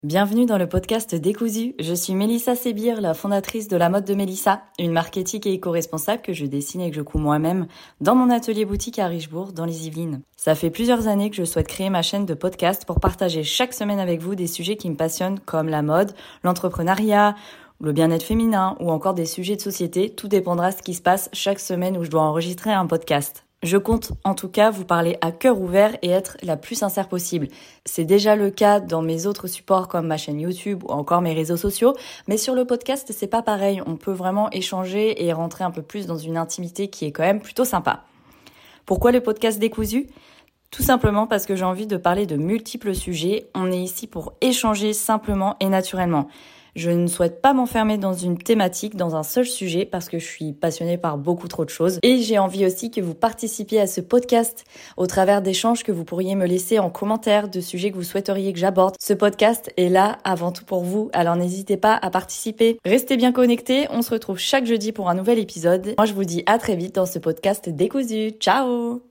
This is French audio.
Bienvenue dans le podcast Décousu. Je suis Mélissa Sébir, la fondatrice de La Mode de Mélissa, une marque éthique et éco-responsable que je dessine et que je couds moi-même dans mon atelier boutique à Richebourg, dans les Yvelines. Ça fait plusieurs années que je souhaite créer ma chaîne de podcast pour partager chaque semaine avec vous des sujets qui me passionnent comme la mode, l'entrepreneuriat, le bien-être féminin ou encore des sujets de société. Tout dépendra de ce qui se passe chaque semaine où je dois enregistrer un podcast. Je compte en tout cas vous parler à cœur ouvert et être la plus sincère possible. C'est déjà le cas dans mes autres supports comme ma chaîne YouTube ou encore mes réseaux sociaux, mais sur le podcast c'est pas pareil, on peut vraiment échanger et rentrer un peu plus dans une intimité qui est quand même plutôt sympa. Pourquoi le podcast Décousu ? Tout simplement parce que j'ai envie de parler de multiples sujets, on est ici pour échanger simplement et naturellement. Je ne souhaite pas m'enfermer dans une thématique, dans un seul sujet, parce que je suis passionnée par beaucoup trop de choses. Et j'ai envie aussi que vous participiez à ce podcast au travers d'échanges que vous pourriez me laisser en commentaire de sujets que vous souhaiteriez que j'aborde. Ce podcast est là avant tout pour vous, alors n'hésitez pas à participer. Restez bien connectés, on se retrouve chaque jeudi pour un nouvel épisode. Moi je vous dis à très vite dans ce podcast décousu. Ciao!